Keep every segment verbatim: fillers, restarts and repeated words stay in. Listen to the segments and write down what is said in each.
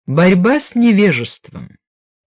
Борьба с невежеством.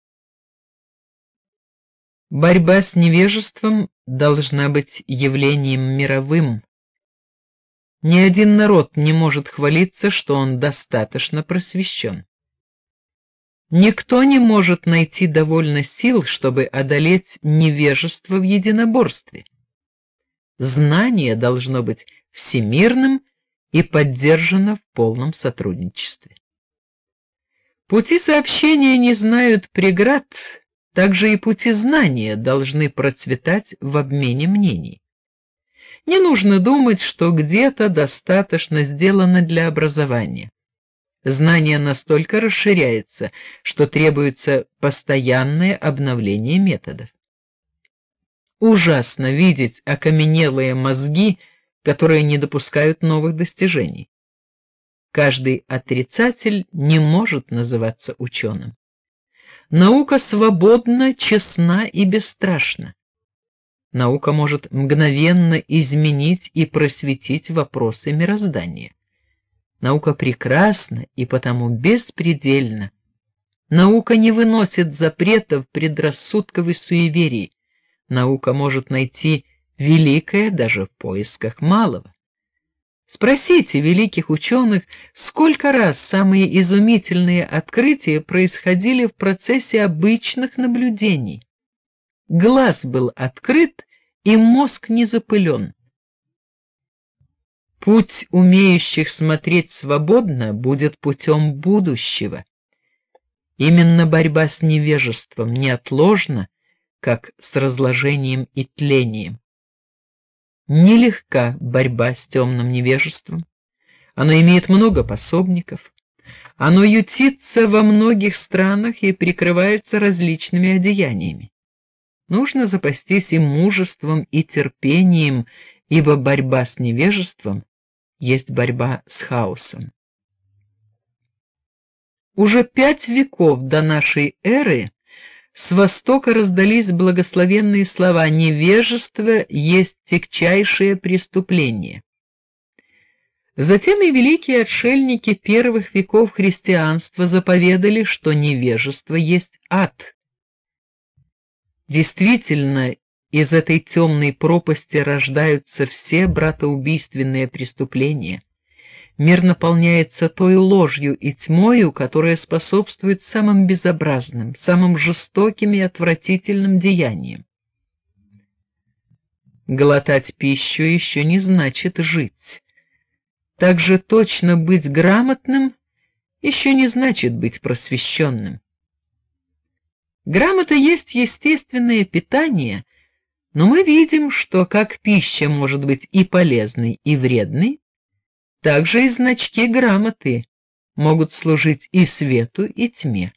Борьба с невежеством должна быть явлением мировым. Ни один народ не может хвалиться, что он достаточно просвещен. Никто не может найти довольно сил, чтобы одолеть невежество в единоборстве. Знание должно быть всемирным и поддержано в полном сотрудничестве. Пути сообщения не знают преград, также и пути знания должны процветать в обмене мнений. Не нужно думать, что где-то достаточно сделано для образования. Знание настолько расширяется, что требуется постоянное обновление методов. Ужасно видеть окаменелые мозги, которые не допускают новых достижений. Каждый отрицатель не может называться ученым. Наука свободна, честна и бесстрашна. Наука может мгновенно изменить и просветить вопросы мироздания. Наука прекрасна и потому беспредельна. Наука не выносит запретов, предрассудков и суеверий. Наука может найти великое даже в поисках малого. Спросите великих ученых, сколько раз самые изумительные открытия происходили в процессе обычных наблюдений. Глаз был открыт, и мозг не запылен. Путь умеющих смотреть свободно будет путем будущего. Именно борьба с невежеством неотложна, как с разложением и тлением. Нелегка борьба с темным невежеством. Оно имеет много пособников. Оно ютится во многих странах и прикрывается различными одеяниями. Нужно запастись и мужеством, и терпением, ибо борьба с невежеством есть борьба с хаосом. Уже пять веков до нашей эры с востока раздались благословенные слова: невежество есть тягчайшее преступление. Затем и великие отшельники первых веков христианства заповедали, что невежество есть ад. Действительно, из этой темной пропасти рождаются все братоубийственные преступления. Мир наполняется той ложью и тьмою, которая способствует самым безобразным, самым жестоким и отвратительным деяниям. Глотать пищу еще не значит жить. Так же точно быть грамотным еще не значит быть просвещенным. Грамота есть естественное питание, но мы видим, что как пища может быть и полезной, и вредной, так же и значки грамоты могут служить и свету, и тьме.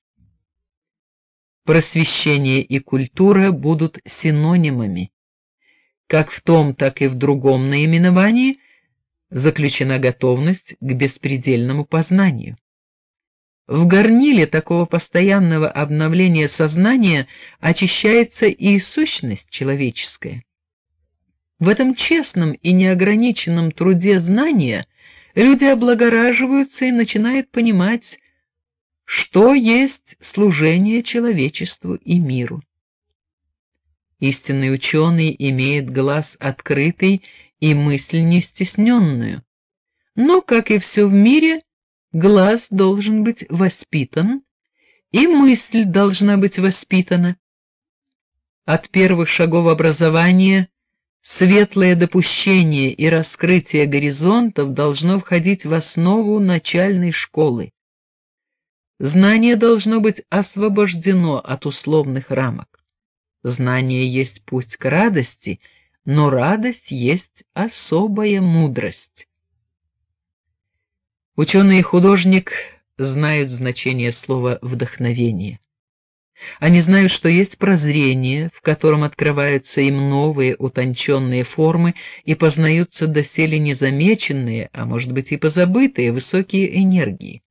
Просвещение и культура будут синонимами. Как в том, так и в другом наименовании заключена готовность к беспредельному познанию. В горниле такого постоянного обновления сознания очищается и сущность человеческая. В этом честном и неограниченном труде знания люди облагораживаются и начинают понимать, что есть служение человечеству и миру. Истинный ученый имеет глаз открытый и мысль не стесненную. Но, как и все в мире, глаз должен быть воспитан, и мысль должна быть воспитана. От первых шагов образования светлое допущение и раскрытие горизонтов должно входить в основу начальной школы. Знание должно быть освобождено от условных рамок. Знание есть путь к радости, но радость есть особая мудрость. Ученый и художник знают значение слова вдохновение. Они знают, что есть прозрение, в котором открываются им новые утонченные формы и познаются доселе незамеченные, а может быть и позабытые высокие энергии.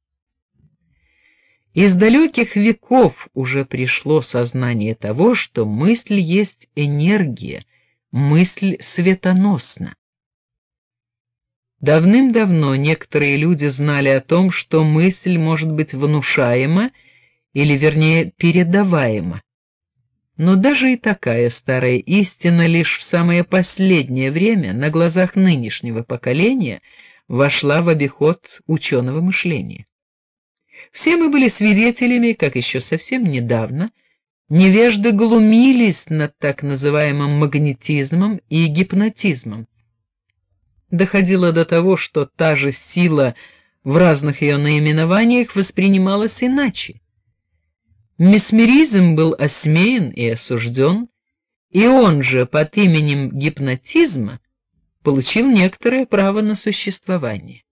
Из далеких веков уже пришло сознание того, что мысль есть энергия, мысль светоносна. Давным-давно некоторые люди знали о том, что мысль может быть внушаема, или вернее передаваема. Но даже и такая старая истина лишь в самое последнее время на глазах нынешнего поколения вошла в обиход ученого мышления. Все мы были свидетелями, как еще совсем недавно невежды глумились над так называемым магнетизмом и гипнотизмом. Доходило до того, что та же сила в разных ее наименованиях воспринималась иначе. Месмеризм был осмеян и осужден, и он же под именем гипнотизма получил некоторое право на существование.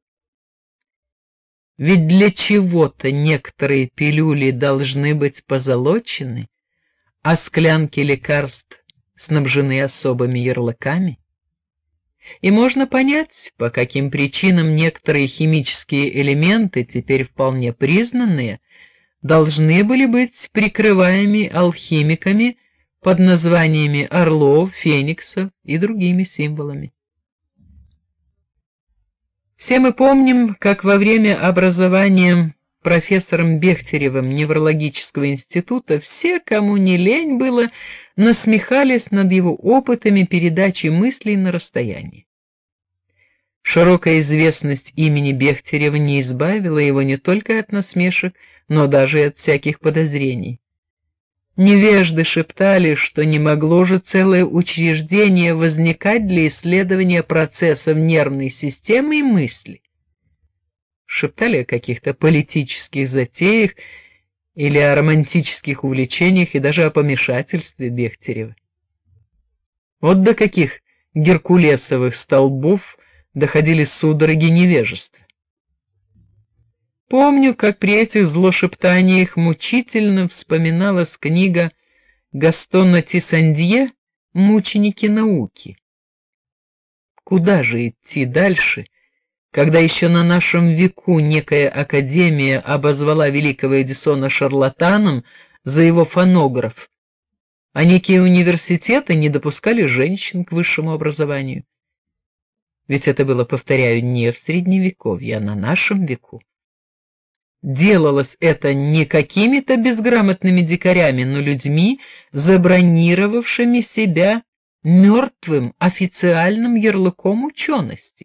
Ведь для чего-то некоторые пилюли должны быть позолочены, а склянки лекарств снабжены особыми ярлыками. И можно понять, по каким причинам некоторые химические элементы, теперь вполне признанные, должны были быть прикрываемы алхимиками под названиями орлов, фениксов и другими символами. Все мы помним, как во время образования профессором Бехтеревым неврологического института все, кому не лень было, насмехались над его опытами передачи мыслей на расстоянии. Широкая известность имени Бехтерева не избавила его не только от насмешек, но даже и от всяких подозрений. Невежды шептали, что не могло же целое учреждение возникать для исследования процессов нервной системы и мысли. Шептали о каких-то политических затеях или о романтических увлечениях и даже о помешательстве Бехтерева. Вот до каких геркулесовых столбов доходили судороги невежества. Помню, как при этих злошептаниях мучительно вспоминалась книга Гастона Тиссандье «Мученики науки». Куда же идти дальше, когда еще на нашем веку некая академия обозвала великого Эдисона шарлатаном за его фонограф, а некие университеты не допускали женщин к высшему образованию? Ведь это было, повторяю, не в средневековье, а на нашем веку. Делалось это не какими-то безграмотными дикарями, но людьми, забронировавшими себя мертвым официальным ярлыком учености.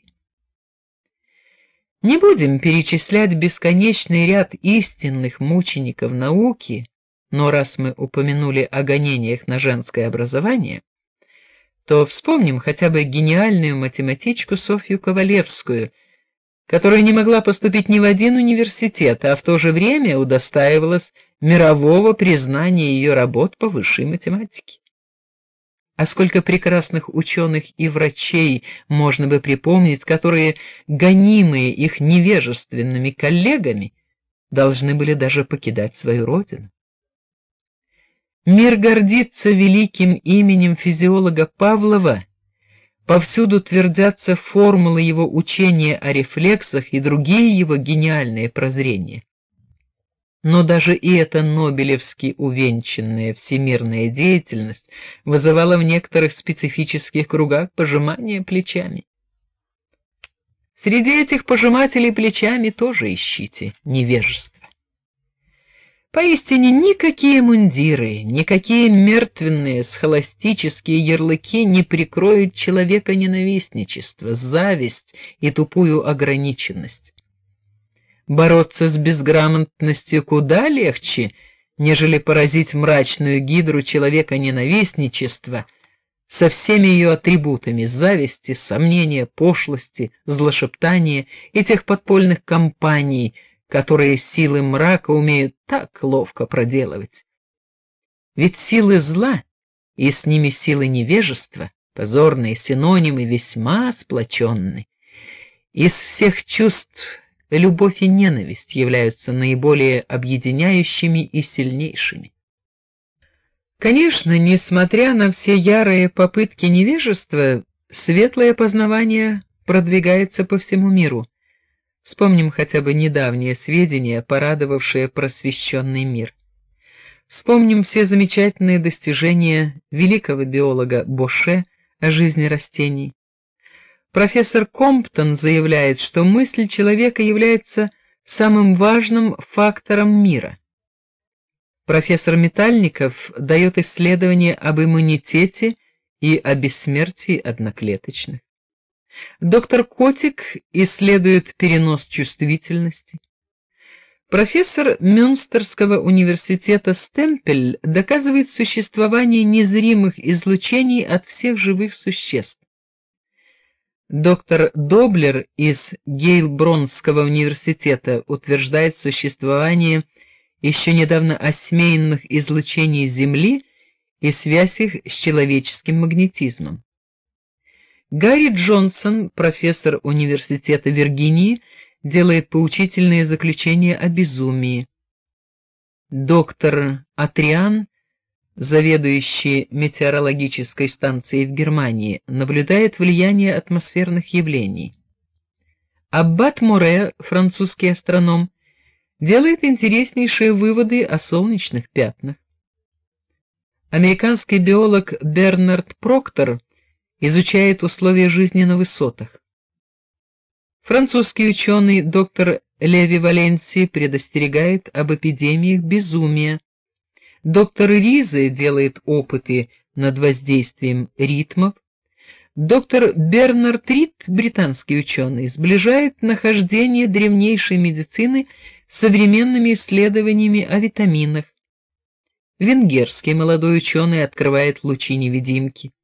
Не будем перечислять бесконечный ряд истинных мучеников науки, но раз мы упомянули о гонениях на женское образование, то вспомним хотя бы гениальную математичку Софью Ковалевскую, которая не могла поступить ни в один университет, а в то же время удостаивалась мирового признания ее работ по высшей математике. А сколько прекрасных ученых и врачей можно бы припомнить, которые, гонимые их невежественными коллегами, должны были даже покидать свою родину. Мир гордится великим именем физиолога Павлова. Повсюду твердятся формулы его учения о рефлексах и другие его гениальные прозрения. Но даже и эта нобелевски увенчанная всемирная деятельность вызывала в некоторых специфических кругах пожимание плечами. Среди этих пожимателей плечами тоже ищите невежество. Поистине никакие мундиры, никакие мертвенные схоластические ярлыки не прикроют человека ненавистничество, зависть и тупую ограниченность. Бороться с безграмотностью куда легче, нежели поразить мрачную гидру человека ненавистничества со всеми ее атрибутами: зависти, сомнения, пошлости, злошептания и тех подпольных компаний, которые силы мрака умеют так ловко проделывать. Ведь силы зла и с ними силы невежества, позорные синонимы, весьма сплоченны. Из всех чувств любовь и ненависть являются наиболее объединяющими и сильнейшими. Конечно, несмотря на все ярые попытки невежества, светлое познавание продвигается по всему миру. Вспомним хотя бы недавние сведения, порадовавшие просвещенный мир. Вспомним все замечательные достижения великого биолога Боше о жизни растений. Профессор Комптон заявляет, что мысль человека является самым важным фактором мира. Профессор Метальников дает исследования об иммунитете и о бессмертии одноклеточных. Доктор Котик исследует перенос чувствительности. Профессор Мюнстерского университета Стемпель доказывает существование незримых излучений от всех живых существ. Доктор Доблер из Гейлбронского университета утверждает существование еще недавно осмеянных излучений Земли и связь их с человеческим магнетизмом. Гарри Джонсон, профессор университета Виргинии, делает поучительные заключения о безумии. Доктор Атриан, заведующий метеорологической станцией в Германии, наблюдает влияние атмосферных явлений. Аббат Море, французский астроном, делает интереснейшие выводы о солнечных пятнах. Американский биолог Бернард Проктор изучает условия жизни на высотах. Французский ученый доктор Леви Валенси предостерегает об эпидемиях безумия. Доктор Ризе делает опыты над воздействием ритмов. Доктор Бернард Рид, британский ученый, сближает нахождение древнейшей медицины с современными исследованиями о витаминах. Венгерский молодой ученый открывает лучи невидимки.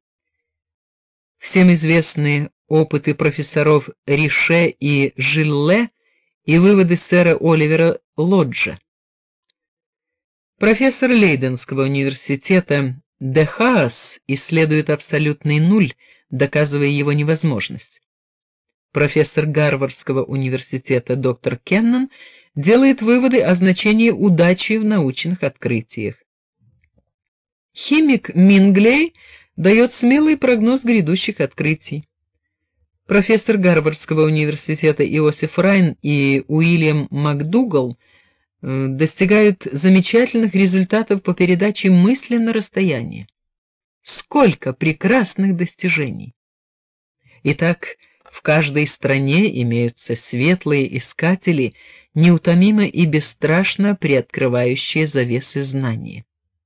Всем известны опыты профессоров Рише и Жиле и выводы сэра Оливера Лоджа. Профессор Лейденского университета Де Хаас исследует абсолютный нуль, доказывая его невозможность. Профессор Гарвардского университета доктор Кеннон делает выводы о значении удачи в научных открытиях. Химик Минглей дает смелый прогноз грядущих открытий. Профессор Гарвардского университета Иосиф Райн и Уильям МакДугал достигают замечательных результатов по передаче мысли на расстояние. Сколько прекрасных достижений! Итак, в каждой стране имеются светлые искатели, неутомимо и бесстрашно приоткрывающие завесы знания.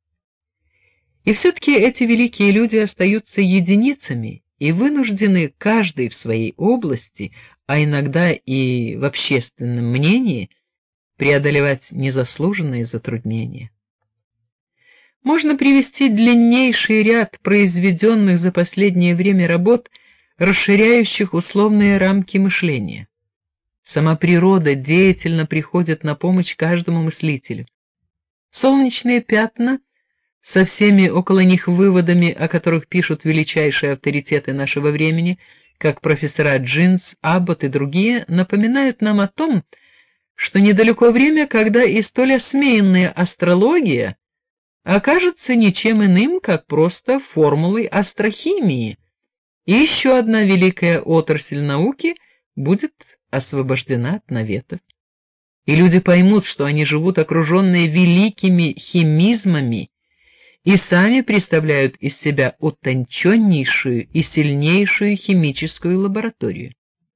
И все-таки эти великие люди остаются единицами и вынуждены каждый в своей области, а иногда и в общественном мнении, преодолевать незаслуженные затруднения. Можно привести длиннейший ряд произведенных за последнее время работ, расширяющих условные рамки мышления. Сама природа деятельно приходит на помощь каждому мыслителю. Солнечные пятна со всеми около них выводами, о которых пишут величайшие авторитеты нашего времени, как профессора Джинс, Аббот и другие, напоминают нам о том, что недалеко время, когда и столь осмеянная астрология окажется ничем иным, как просто формулой астрохимии, и еще одна великая отрасль науки будет освобождена от наветов. И люди поймут, что они живут окруженные великими химизмами и сами представляют из себя утонченнейшую и сильнейшую химическую лабораторию.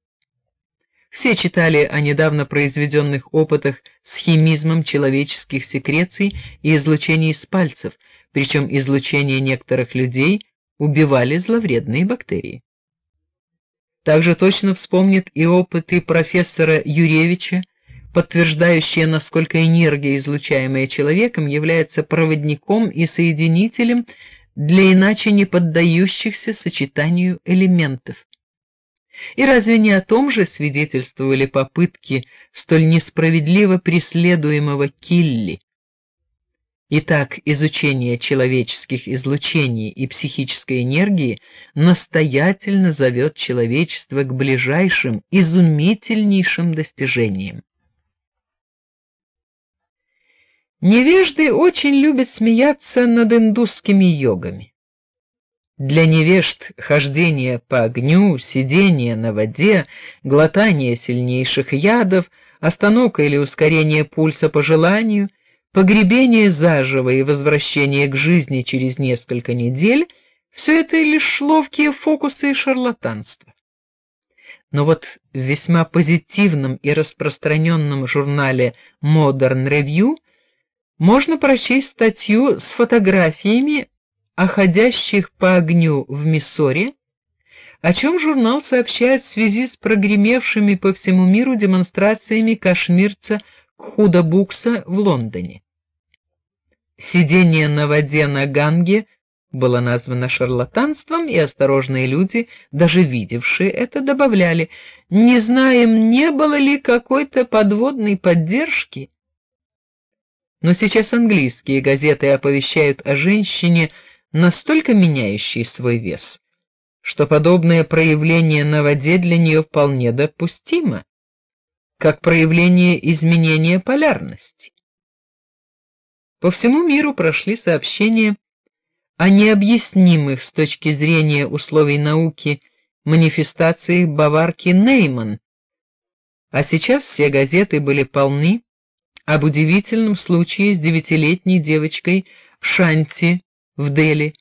Все читали о недавно произведенных опытах с химизмом человеческих секреций и излучений из пальцев, причем излучение некоторых людей убивали зловредные бактерии. Также точно вспомнят и опыты профессора Юревича, подтверждающие, насколько энергия, излучаемая человеком, является проводником и соединителем для иначе не поддающихся сочетанию элементов. И разве не о том же свидетельствовали попытки столь несправедливо преследуемого Килли? Итак, изучение человеческих излучений и психической энергии настоятельно зовет человечество к ближайшим, изумительнейшим достижениям. Невежды очень любят смеяться над индусскими йогами. Для невежд хождение по огню, сидение на воде, глотание сильнейших ядов, остановка или ускорение пульса по желанию, погребение заживо и возвращение к жизни через несколько недель — все это лишь ловкие фокусы и шарлатанство. Но вот в весьма позитивном и распространенном журнале Modern Review можно прочесть статью с фотографиями о ходящих по огню в Миссури, о чем журнал сообщает в связи с прогремевшими по всему миру демонстрациями кашмирца Худа Букса в Лондоне. Сидение на воде на Ганге было названо шарлатанством, и осторожные люди, даже видевшие это, добавляли: "Не знаем, не было ли какой-то подводной поддержки". Но сейчас английские газеты оповещают о женщине, настолько меняющей свой вес, что подобное проявление на воде для нее вполне допустимо, как проявление изменения полярности. По всему миру прошли сообщения о необъяснимых с точки зрения условий науки манифестациях баварки Нейман, а сейчас все газеты были полны об удивительном случае с девятилетней девочкой Шанти в Дели.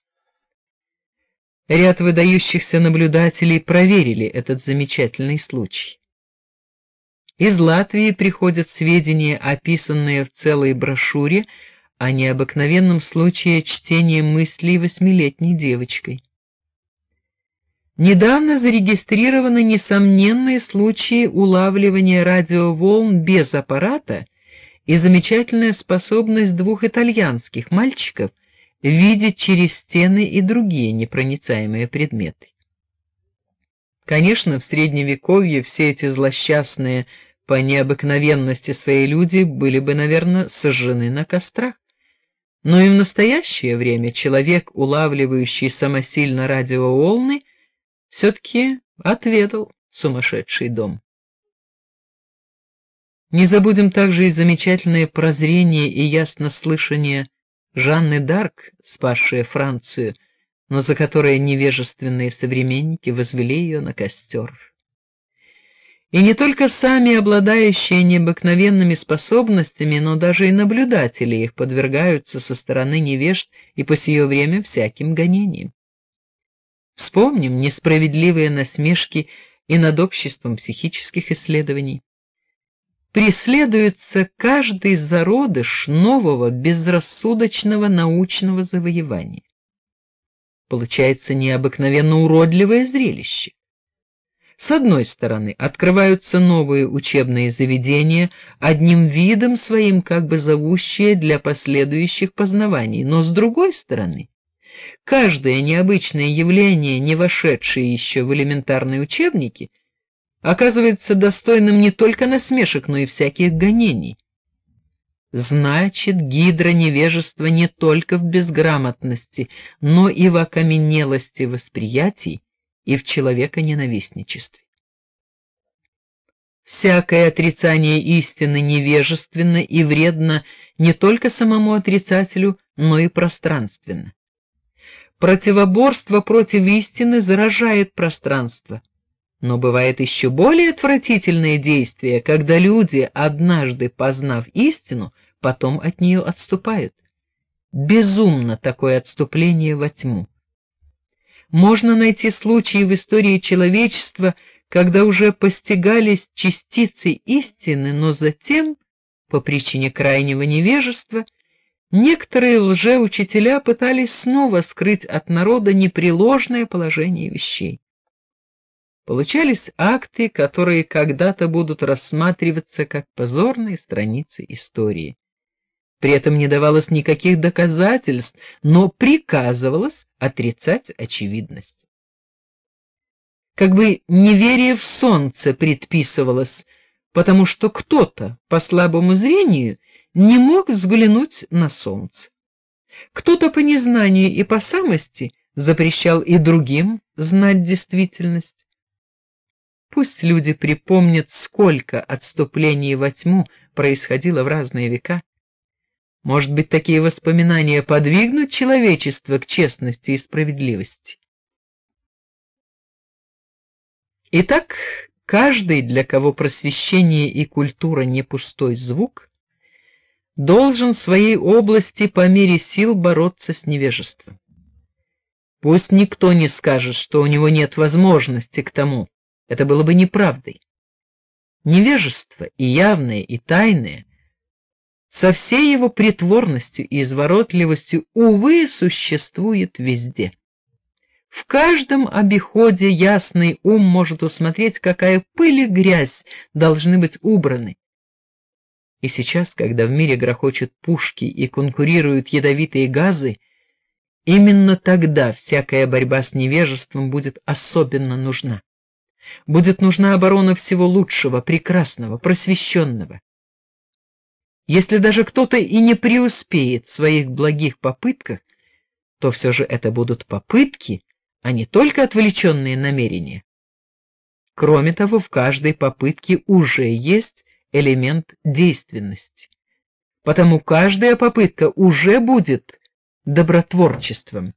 Ряд выдающихся наблюдателей проверили этот замечательный случай. Из Латвии приходят сведения, описанные в целой брошюре о необыкновенном случае чтения мыслей восьмилетней девочкой. Недавно зарегистрированы несомненные случаи улавливания радиоволн без аппарата и замечательная способность двух итальянских мальчиков видеть через стены и другие непроницаемые предметы. Конечно, в средневековье все эти злосчастные по необыкновенности свои люди были бы, наверное, сожжены на кострах. Но и в настоящее время человек, улавливающий самосильно радиоволны, все-таки отведал сумасшедший дом. Не забудем также и замечательное прозрение и яснослышание Жанны д'Арк, спасшей Францию, но за которое невежественные современники возвели ее на костер. И не только сами обладающие необыкновенными способностями, но даже и наблюдатели их подвергаются со стороны невежд и по сие время всяким гонениям. Вспомним несправедливые насмешки и над обществом психических исследований. Преследуется каждый зародыш нового безрассудочного научного завоевания. Получается необыкновенно уродливое зрелище. С одной стороны, открываются новые учебные заведения, одним видом своим как бы зовущие для последующих познаваний, но с другой стороны, каждое необычное явление, не вошедшее еще в элементарные учебники, оказывается достойным не только насмешек, но и всяких гонений. Значит, гидра невежества не только в безграмотности, но и в окаменелости восприятий и в человеконенавистничестве. Всякое отрицание истины невежественно и вредно не только самому отрицателю, но и пространственно. Противоборство против истины заражает пространство. Но бывает еще более отвратительное действие, когда люди, однажды познав истину, потом от нее отступают. Безумно такое отступление во тьму. Можно найти случаи в истории человечества, когда уже постигались частицы истины, но затем, по причине крайнего невежества, некоторые лжеучителя пытались снова скрыть от народа непреложное положение вещей. Получались акты, которые когда-то будут рассматриваться как позорные страницы истории. При этом не давалось никаких доказательств, но приказывалось отрицать очевидность. Как бы неверие в солнце предписывалось, потому что кто-то по слабому зрению не мог взглянуть на солнце. Кто-то по незнанию и по самости запрещал и другим знать действительность. Пусть люди припомнят, сколько отступлений во тьму происходило в разные века. Может быть, такие воспоминания подвигнут человечество к честности и справедливости. Итак, каждый, для кого просвещение и культура не пустой звук, должен в своей области по мере сил бороться с невежеством. Пусть никто не скажет, что у него нет возможности к тому, Это было бы неправдой. Невежество, и явное, и тайное, со всей его притворностью и изворотливостью, увы, существует везде. В каждом обиходе ясный ум может усмотреть, какая пыль и грязь должны быть убраны. И сейчас, когда в мире грохочут пушки и конкурируют ядовитые газы, именно тогда всякая борьба с невежеством будет особенно нужна. Будет нужна оборона всего лучшего, прекрасного, просвещенного. Если даже кто-то и не преуспеет в своих благих попытках, то все же это будут попытки, а не только отвлеченные намерения. Кроме того, в каждой попытке уже есть элемент действенности. Потому каждая попытка уже будет добротворчеством.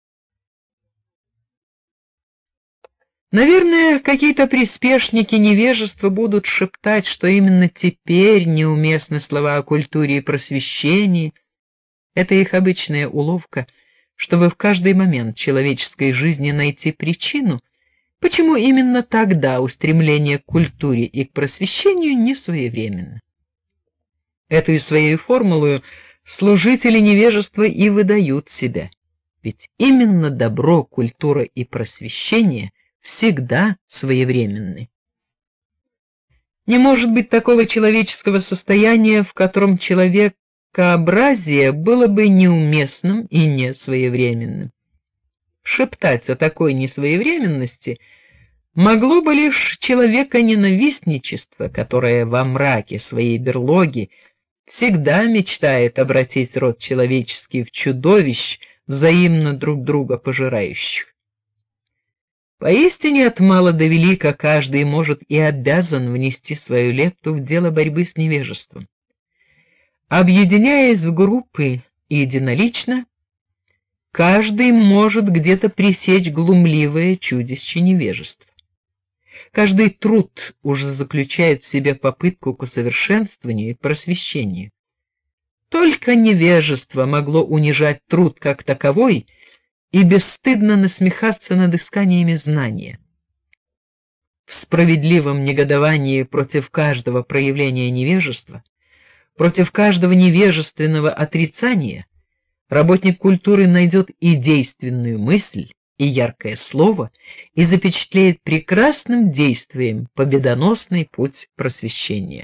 Наверное, какие-то приспешники невежества будут шептать, что именно теперь неуместны слова о культуре и просвещении. Это их обычная уловка, чтобы в каждый момент человеческой жизни найти причину, почему именно тогда устремление к культуре и к просвещению не своевременно. Эту своей формулой служители невежества и выдают себя. Ведь именно добро, культура и просвещение всегда своевременны. Не может быть такого человеческого состояния, в котором человекообразие было бы неуместным и несвоевременным. Шептать о такой несвоевременности могло бы лишь человеконенавистничество, которое во мраке своей берлоги всегда мечтает обратить род человеческий в чудовищ, взаимно друг друга пожирающих. Поистине от мала до велика каждый может и обязан внести свою лепту в дело борьбы с невежеством. Объединяясь в группы и единолично, каждый может где-то пресечь глумливое чудище невежества. Каждый труд уже заключает в себе попытку к усовершенствованию и просвещению. Только невежество могло унижать труд как таковой и бесстыдно насмехаться над исканиями знания. В справедливом негодовании против каждого проявления невежества, против каждого невежественного отрицания, работник культуры найдет и действенную мысль, и яркое слово, и запечатлеет прекрасным действием победоносный путь просвещения.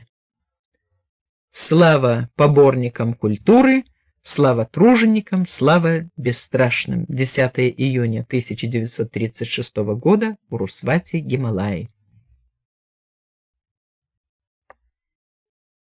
Слава поборникам культуры, слава труженикам, слава бесстрашным. десятое июня тысяча девятьсот тридцать шестого года, Урусвати, Гималаи.